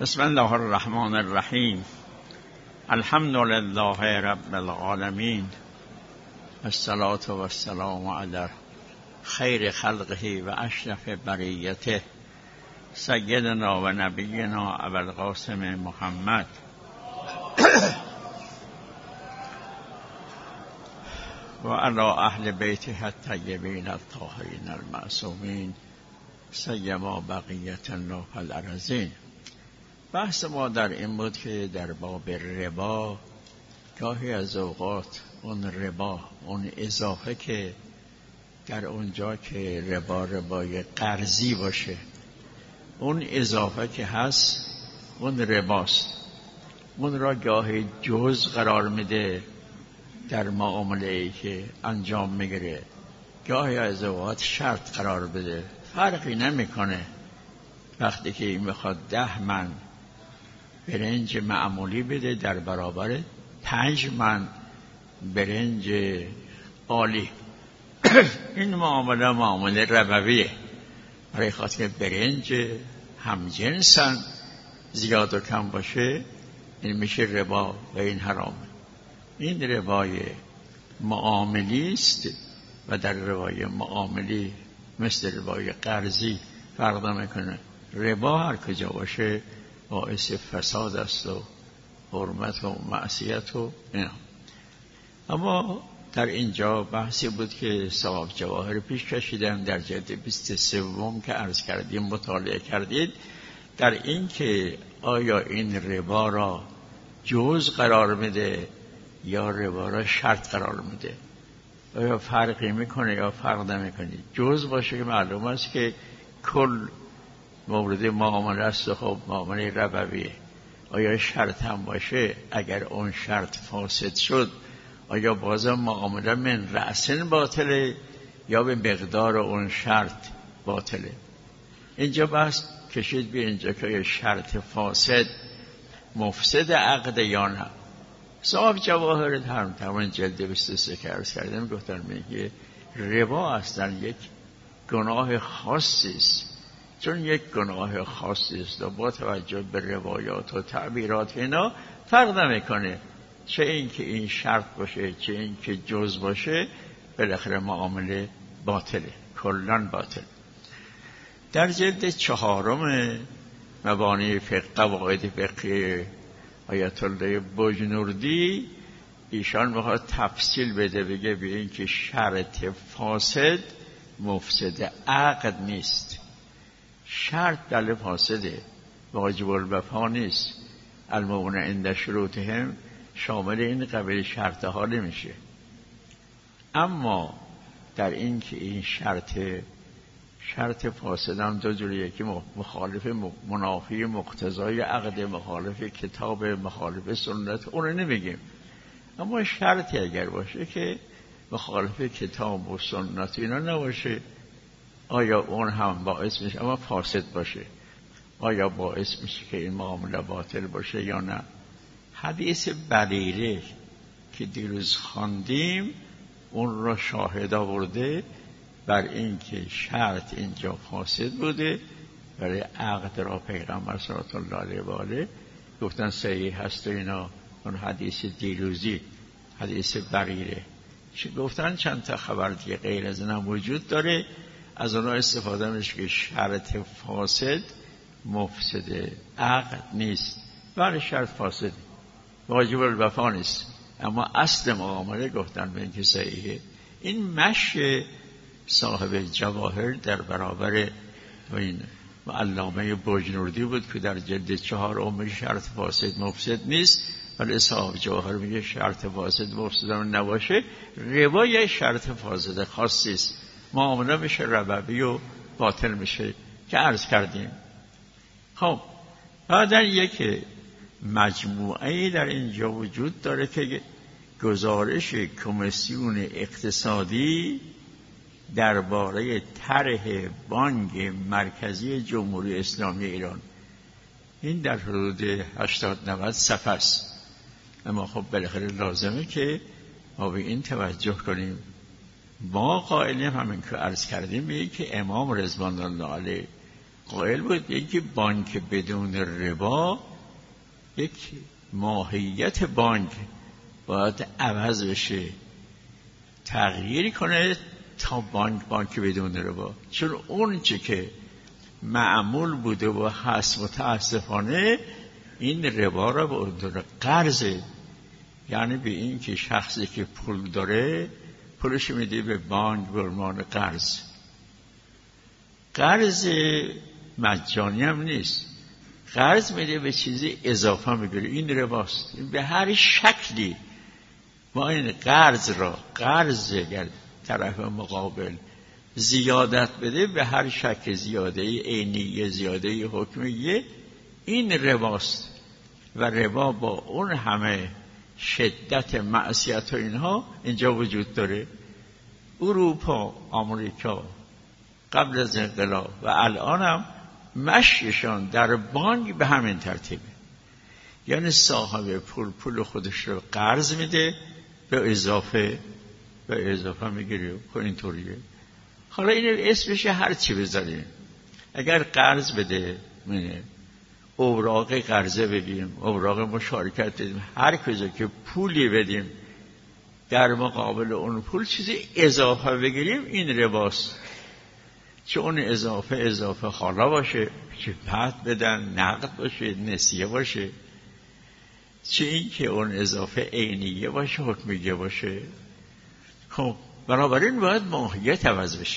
بسم الله الرحمن الرحیم. الحمد لله رب العالمین، الصلاة و السلام علی خیر خلقه و اشرف بریته سیدنا و نبینا ابوالقاسم محمد و علی اهل بیته الطیبین الطاهرین المعصومین سیما بقیت الله الارضین. بحث ما در این بود که در باب ربا گاهی از اوقات اون ربا، اون اضافه که در اونجا که ربای قرضی باشه، اون اضافه که هست اون رباست، اون را گاهی جز قرار میده در معامله‌ای که انجام میگیره، گاهی از اوقات شرط قرار بده. فرقی نمیکنه وقتی که این میخواد 10 من برنج معمولی بده در برابر 5 من برنج عالی. این معامله ربویه، برای خاطر برنج همجنسن، زیاد و کم باشه این میشه ربا و این حرامه. این ربای معاملی است و در ربای معاملی مثل ربای قرضی فرق نمیکنه. ربا هر کجا باشه باعث فساد است و حرمت و معصیت و اینا. اما در اینجا بحثی بود که صاحب جواهر پیش کشیدم در جلد 23 که عرض کردیم، مطالعه کردید، در این که آیا این ربا را جز قرار میده یا ربا را شرط قرار میده، آیا فرقی میکنه یا فرق نمیکنه. جز باشه که معلوم است که کل مورد معامله است، خب معامله ربویه. آیا شرط هم باشه، اگر اون شرط فاسد شد آیا بازم معامله من رأسن باطله یا به مقدار اون شرط باطله. اینجا بحث کشید به اینجا که آیا شرط فاسد مفسد عقد یا نه. صاحب جواهر تمام جلد 23 که عرض کردم گفتن میگه ربا اصلا یک گناه خاصی است، چون یک گناه خاصی است و با توجه به روایات و تعبیرات اینا فرق نمیکنه چه این که این شرط باشه چه این که جز باشه، بالاخره معامله باطله، کلان باطل. در جلد 4 مبانی فقه، قواعد فقهی آیت الله بجنوردی، ایشان میخواد تفصیل بده، بگه به این که شرط فاسد مفسد عقد نیست. شرط دل فاسده، واجب الوفا نیست. المؤمن عند شروطهم شامل این قبیل شرط ها نمیشه. اما در این که این شرط فاسد هم دو جوریه، که مخالف منافی مقتضای عقد، مخالف کتاب، مخالف سنت، اون رو نمیگیم. اما شرطی اگر باشه که مخالف کتاب و سنت اینا نباشه، آیا اون هم باعث میشه، اما فاسد باشه، آیا باعث میشه که این معامله باطل باشه یا نه؟ حدیث بریره که دیروز خواندیم اون را شاهد آورده بر این که شرط اینجا فاسد بوده. برای عقد را پیغمبر صلی الله علیه و آله گفتن صحیح هست و اینا. اون حدیث دیروزی، حدیث بریره، گفتن چند تا خبر دیگه غیر از این وجود داره، از اونها استفاده میشه که شرط فاسد مفسد عقد نیست. برای شرط فاسد واجب الوفا نیست، اما اصل معامله گفتن به این که صحیحه. این مشی صاحب جواهر در برابر این علامه بجنوردی بود که در جلد 4 شرط فاسد مفسد نیست، ولی صاحب جواهر میگه شرط فاسد مفسد هم نباشه، ربای شرط فاسد خاصی است، معامله میشه ربوی و باطل میشه که عرض کردیم. خب بعد یک مجموعه در اینجا وجود داره که گزارش کمیسیون اقتصادی درباره طرح بانک مرکزی جمهوری اسلامی ایران، این در حدود 80-90 صفحه است. اما خب بالاخره لازمه که ما به این توجه کنیم. ما قائلیم همین که عرض کردیم، میگه که امام رضوان الله علیه قائل بود یکی بانک بدون ربا یک ماهیت بانک باید عوض بشه، تغییر کنه تا بانک بدون ربا. چون اون چی که معمول بوده و هست متاسفانه این ربا را به عنوان قرضه، یعنی به این که شخصی که پول داره پولش میده به بانک به عنوان قرض. قرض مجانی هم نیست، قرض میده به چیزی اضافه میگیره، این رباست. به هر شکلی ما این قرض را، قرض اگر طرف مقابل زیادت بده به هر شکل، زیاده عینی، زیاده حکمیه، این رباست. و ربا با اون همه شدت معصیت و اینها اینجا وجود داره. اروپا، آمریکا قبل از انقلاب و الان هم مشیشان در بانک به همین ترتیبه، یعنی صاحب پول خودش رو قرض میده به اضافه میگیره. اینطوریه. حالا این اسمش هر چی بذاریم، اگر قرض بده منه اوراق قرضه بدیم، اوراق مشارکت بدیم، هر کجا که پولی بدیم در مقابل اون پول چیزی اضافه بگیریم، این رباست. چه اون اضافه حالا باشه، چه بعد بدن، نقد باشه، نسیه باشه، چه این که اون اضافه عینیه باشه، حکمیه باشه. خب بنابراین باید ماهیت عوض بشه.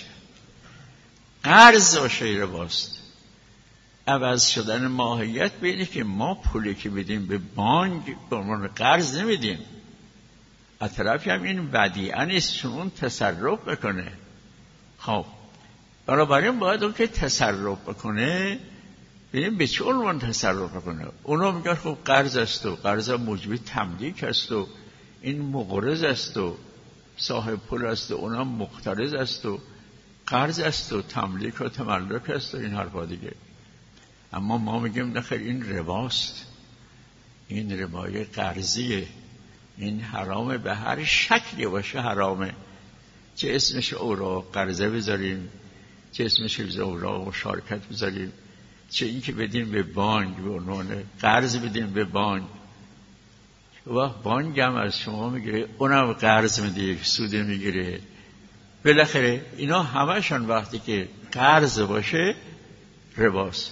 قرض باشه رباست. عوض شدن ماهیت بینه که ما پولی که بدیم به بانک به عنوان قرض نمیدیم. از طرفی هم این ودیعه نیست، چون اون تصرف بکنه. خب بنابراین باید اون که تصرف بکنه ببینیم به چه عنوان تصرف بکنه. اونا میگن خب قرض است و قرض موجب تملیک است و این مقرض است و صاحب پول است و اونا مقترض است و قرض است و تملیک و تملک است و این حرفا دیگه. اما ما میگیم نخیر، این رباست، این ربای قرضیه، این حرامه، به هر شکلی باشه حرامه. چه اسمش اوراق قرضه بذاریم، چه اسمش اوراق مشارکت بذاریم، چه این که بدیم به بانک به عنوان قرض بدیم به بانک، و بانک هم از شما میگیره، اونم قرض میده، یک سود میگیره. بالاخره اینا همشون وقتی که قرض باشه رباست.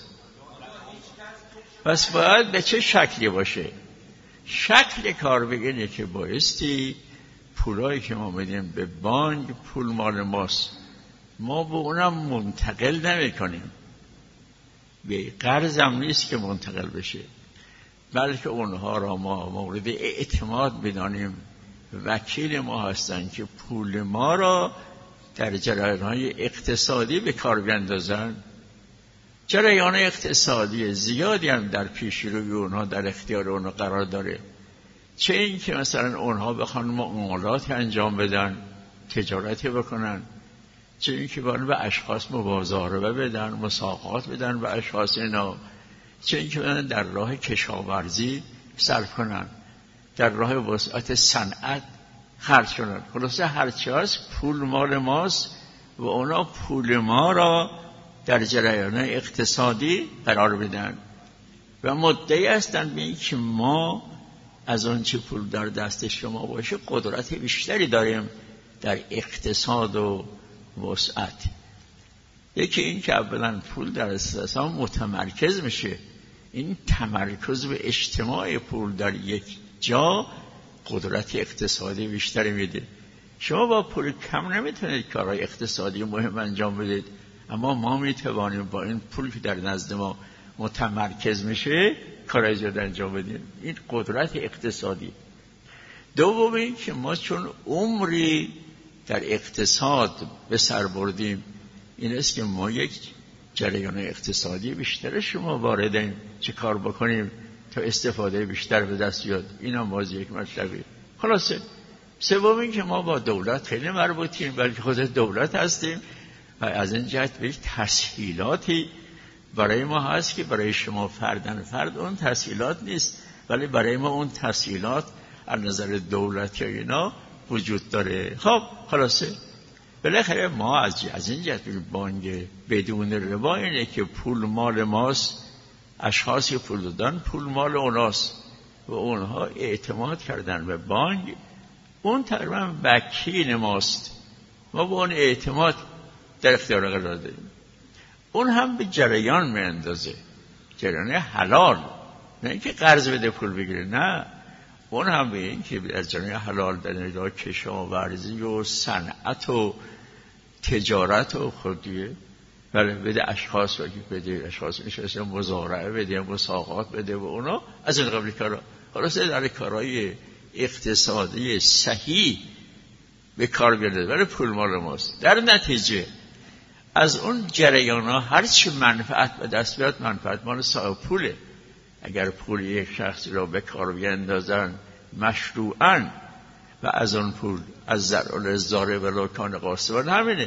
پس باید به چه شکلی باشه؟ شکل کار بگینه که بایستی پولایی که ما میدیم به بانک پول مال ماست، ما به اونم منتقل نمی کنیم، به قرض هم نیست که منتقل بشه، بلکه اونها را ما مورد اعتماد بدانیم، وکیل ما هستن که پول ما را در جریان‌های اقتصادی به کار بیندازن. جریان اقتصادی زیادی هم در پیش روی اونها در اختیار اونها قرار داره. چه این که مثلا اونها بخوان معاملات انجام بدن، تجارتی بکنن، چه این که بخوان به اشخاص مبازاره بدن، مساقات بدن به اشخاص اینا، چه این که بخوان در راه کشاورزی صرف کنن، در راه وسعت صنعت خرج کنن. خلاصه هرچی هست پول مال ماست و اونا پول ما را در جریان اقتصادی قرار بدن و مدعی هستند به این که ما از آن چه پول در دست شما باشه قدرت بیشتری داریم در اقتصاد و وسعت. یکی این که اولا پول در اساس متمرکز میشه، این تمرکز به اجتماع پول در یک جا قدرت اقتصادی بیشتری میده. شما با پول کم نمیتونید کارهای اقتصادی مهم انجام بدید، اما ما میتوانیم با این پول که در نزد ما متمرکز میشه کارهای زیاد انجام بدیم. این قدرت اقتصادی. دوم این که ما چون عمری در اقتصاد به سر بردیم، این است که ما یک جریان اقتصادی بیشتر شما واردیم، چه کار بکنیم تا استفاده بیشتر به دست بیاد. این هم باز یک مطلبی. خلاصه سوم این که ما با دولت خیلی مربوطیم، بلکه خود دولت هستیم و از این جهت به تسهیلاتی برای ما هست که برای شما فردن فرد اون تسهیلات نیست، ولی برای ما اون تسهیلات از نظر دولتی اینا وجود داره. خب خلاصه بالاخره ما از این جهت بانک بدون ربا اینه که پول مال ماست، اشخاصی پول دادن پول مال اوناست و اونها اعتماد کردن به بانک، اون تقریبا وکیل ماست، ما با اون اعتماد در اختیار قرار داریم. اون هم به جریان میاندازه، جریان حلال، نه اینکه قرض بده پول بگیره، نه، اون هم به این که از جریان حلال در نگاه کشاورزی و صنعت و تجارت و خودیه، بله بده اشخاص رو بده، اشخاص نشسته مزارعه بده، مساقات بده و اونا از این قبل کارا. خلاصه در کارهای اقتصادی صحیح به کار بیارده، ولی پول مال ماست. در نتیجه از اون جریان ها هر چی منفعت به دست بیاد، منفعت مال صاحب پوله. اگر پول یک شخصی را به کار بیندازن مشروعاً و از اون پول از ذرال زاره و لکان قاسبان، همینه،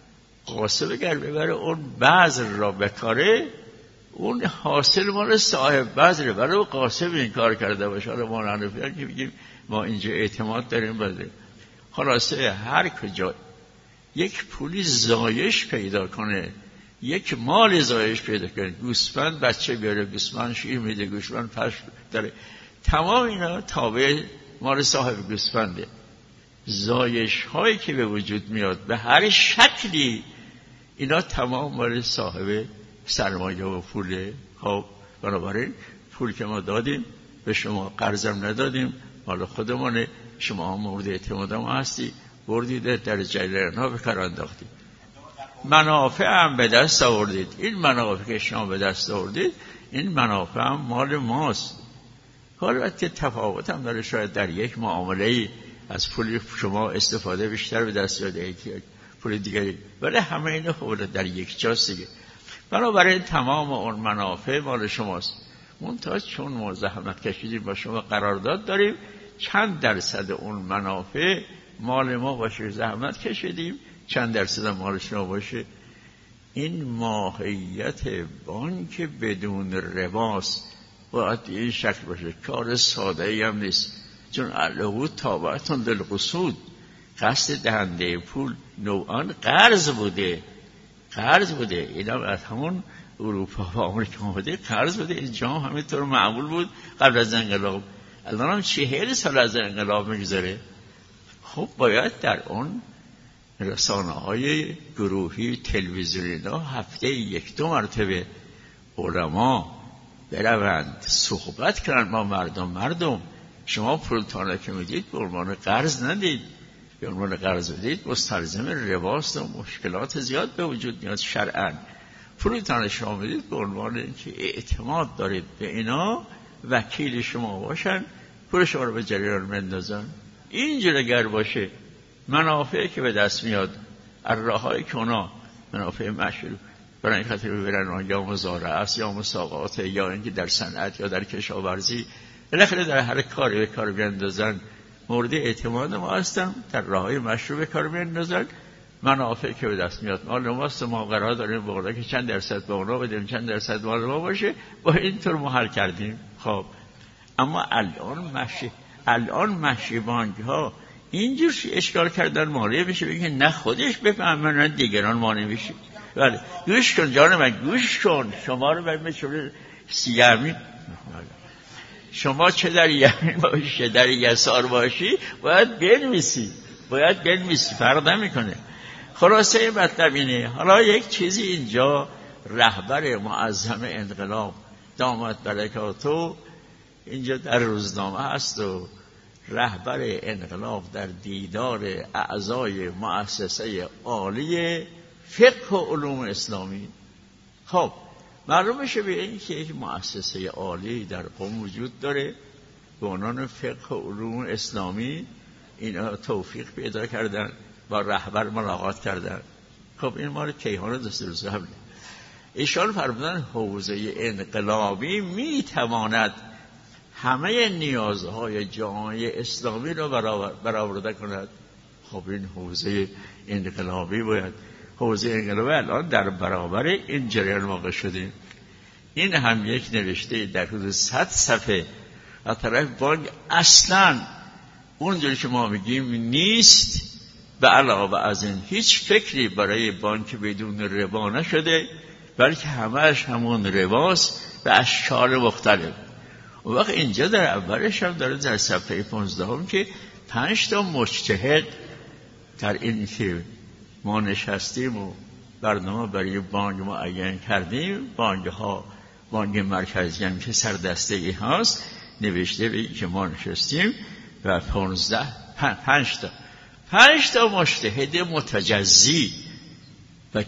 قاسب اگر ببره اون بذر را بکاره، اون حاصل مال صاحب بذره، ولی اون قاسب این کار کرده باشه. حالا ما نحنفیان که بگیم ما اینجا اعتماد داریم بده. خلاصه هر کجا یک پولی زایش پیدا کنه، یک مال زایش پیدا کنه، گوسفند بچه بیاره، گوسفند شیر میده، گوسفند پشت داره، تمام اینا تابع مال صاحب گوسفنده. زایش هایی که به وجود میاد به هر شکلی، اینا تمام مال صاحب سرمایه و پوله. خب بنابراین پول که ما دادیم به شما، قرضم ندادیم، مال خودمونه، شما هم مورد اعتماد ما هستی، بردید در جریان ها به کار انداختید، منافع هم به دست آوردید. این منافع که شما به دست آوردید، این منافع هم مال ماست. البته تفاوت هم داره، شاید در یک معامله از پول شما استفاده بیشتر به دست بیاد، یکی پول دیگری، ولی همه اینا خب در یک جاست دیگه. بنابراین تمام اون منافع مال شماست. منتها چون ما زحمت کشیدیم با شما قرارداد داریم، چند درصد اون منافع مال ما باشه، زحمت کشیدیم، چند درصد مال شما باشه. این ماهیت بانک بدون رباست، باید این شکل باشه. کار ساده ای هم نیست، چون العقود تابعتون للقصود، قصد دهنده پول نوعان قرض بوده. این هم از همون اروپا و آمریکا بوده، قرض بوده. اینجا هم همینطور معمول بود قبل از انقلاب، الان هم 40 سال از انقلاب میگذره. خب باید در اون رسانه های گروهی تلویزیونی هفته 1-2 مرتبه علما بروند صحبت کنند با مردم. شما پولتانه که میدید به عنوان قرض ندید، به عنوان قرض بدید مستلزم رباست و مشکلات زیاد به وجود میاد شرعاً. پولتانه شما میدید به عنوان اینکه اعتماد دارید به اینا، وکیل شما باشن، پول شما رو به جریان بندازن. اینجور اگر باشه، منافعی که به دست میاد، راههایی که اونا منافع مشروع برای این خاطر ببرن، یا مزارعه است یا مساقات یا اینکه در صنعت یا در کشاورزی، بالاخره در هر کاری به کار بیندازن، مورد اعتماد ما هستن، در راههای مشروع به کار بیندازن. منافعی که به دست میاد مال ماست، ما قرار داریم بقوله که چند درصد به اونا بدیم، چند درصد مال ما باشه، با اینطور ما حل کردیم. خب اما الان مشی بانک ها اینجور اشکال کردن، مالیه بشه بگه نه خودش بفهمن، نه دیگران مانع بشه. بله گوش کن جان من، گوش کن. شما رو باید مثل سیامی، شما چه در یمین باشی در یسار باشی، باید بنویسی، فرق نمیکنه. خلاصه مطلب اینه. حالا یک چیزی اینجا رهبر معظم انقلاب دامت برکاتو اینجا در روزنامه هست و رهبر انقلاب در دیدار اعضای مؤسسه عالی فقه و علوم اسلامی. خب معلوم میشه به این که یک مؤسسه عالی در قم وجود داره به عنوان فقه و علوم اسلامی. اینا توفیق پیدا کردن، با رهبر ملاقات کردن. خب این مال کیهان دستور حمله. ایشان فرمودن حوزه انقلابی میتواند همه نیازهای جامعه اسلامی را برآورده کند. خب این حوزه انقلابی باید، حوزه انقلابی الان در برابر این جریان واقع شدیم. این هم یک نوشته در حدود 100 صفحه از طرف بانک اصلا اونجوری که ما میگیم نیست به علاوه از این هیچ فکری برای بانک بدون ربا نشده، بلکه همهش همون رباست به اشکال مختلف. و وقت اینجا در اولش هم داره در صفحه 15 که 5 تا مجتهد در این که ما نشستیم و برنامه برای بانک معین کردیم، بانک مرکزی هم که سردسته ای هست نوشته به که ما نشستیم و 5 تا مجتهد متجزی و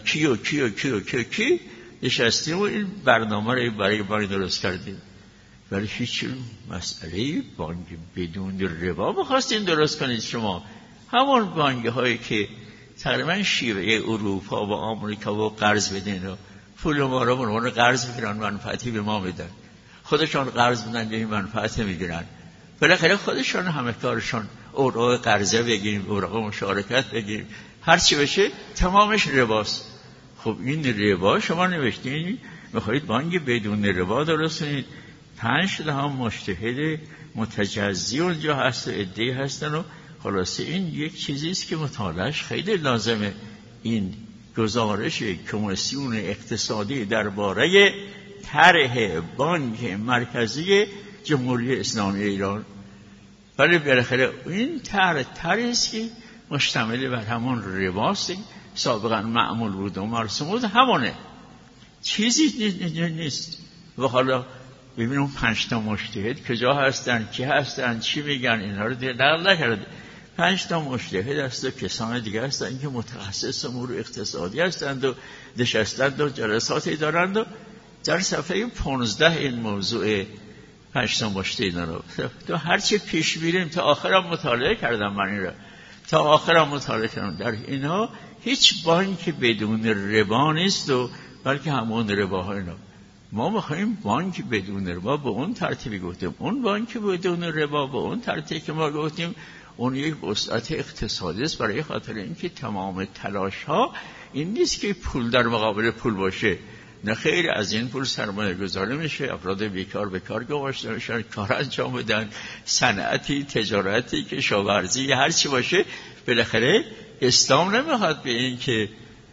کی نشستیم و این برنامه رو برای بانک درست کردیم. ولی هیچ مسئله بانک بدون ربا بخواستین درست کنید شما. همون بانک هایی که تقریبا شیوه اروپا و آمریکا و قرض بدین و پول ما رو برون قرض میگیرن، منفعتی به ما میدن، خودشان قرض میدن به این منفعت میگیرن. بالاخره خودشان همه کارشان اوراق قرضه بگیریم، اوراق مشارکت بگیریم، هر چی بشه تمامش رباست. خب این ربا شما نوشتین میخواید بانک بدون ربا درست کنید. 5 تا مجتهد متجزی اونجا هست و عده‌ای هستن و خلاصه این یک چیزی است که مطالعهش خیلی لازمه. این گزارش کمیسیون اقتصادی درباره طرح بانک مرکزی جمهوری اسلامی ایران. ولی بالاخره این طرحی است که مشتمل بر همون رباست سابقا معمول بود و مرسوم بود، همونه، چیزی نیست. و حالا ببینیم 5 تا مجتهد کجا هستن، کی هستن، چی میگن، اینا رو دیگه نقل نکرده. 5 تا مجتهد هست و کسان دیگه هستن که متخصص امور اقتصادی هستند و نشستند و جلساتی دارند و در صفحه 15 این موضوع 5 تا مجتهد رو تو هرچی پیش میریم تا آخرم مطالعه کردم، من این رو تا آخرم مطالعه کردم. در اینها هیچ بانک بدون ربا نیست و بلکه همون رباها اینا. ما میخوایم بانک بدون ربا به اون ترتیبی گفتیم، اون بانک بدون ربا به اون ترتیبی که ما گفتیم اون یک وسعت اقتصادی است، برای خاطر اینکه تمام تلاش ها این نیست که پول در مقابل پول باشه، نه خیر، از این پول سرمایه گذاری میشه، افراد بیکار به کار گماشته میشن، کار انجام بدن، صنعتی، تجارتی، کشاورزی، هر چی باشه. بالاخره اسلام نمیخواد به این که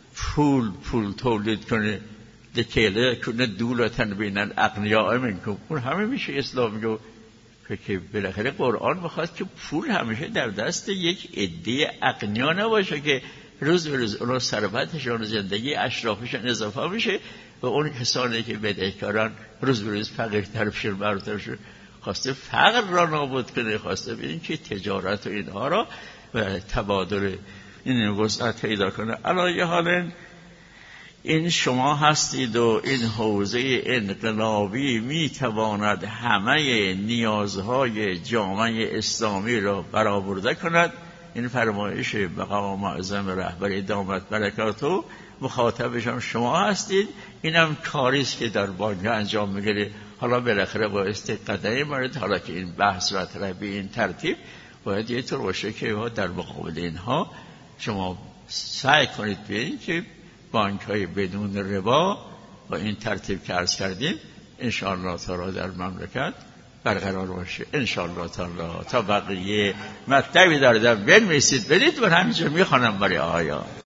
پول تولید کنه، دکیله کنه دولتن بینن اغنیاء منکم، اون همه میشه اسلام میگه که بالاخره قرآن میخواد که پول همیشه در دست یک عده اغنیا نباشه که روز به روز اون ثروتشون و زندگی اشرافشون اضافه میشه و اون کسانی که بدهکاران روز به روز فقیرتر بشن، برتر بشن. خواسته فقر را نابود کنه، خواسته به این که تجارت و اینها را و تبادل این وسعت پیدا کنه. علی حال این شما هستید و این حوزه انقلابی میتواند همه نیازهای جامعه اسلامی را برآورده کند. این فرمایش مقام معظم رهبر دامت برکاته، مخاطبشان شما هستید. اینم کاری است که در بانک انجام میگیره. حالا بالاخره با استقدام مورد، حالا که این بحث مطرح به این ترتیب باید یه طور باشه که در مقابل اینها شما سعی کنید ببینید که بانک های بدون ربا با این ترتیب که عرض کردیم انشاءالله تعالی در مملکت برقرار باشه. انشاءالله تعالی تا بقیه مطلبی داره بنویسید بدید، من همینجا میخوانم برای آیا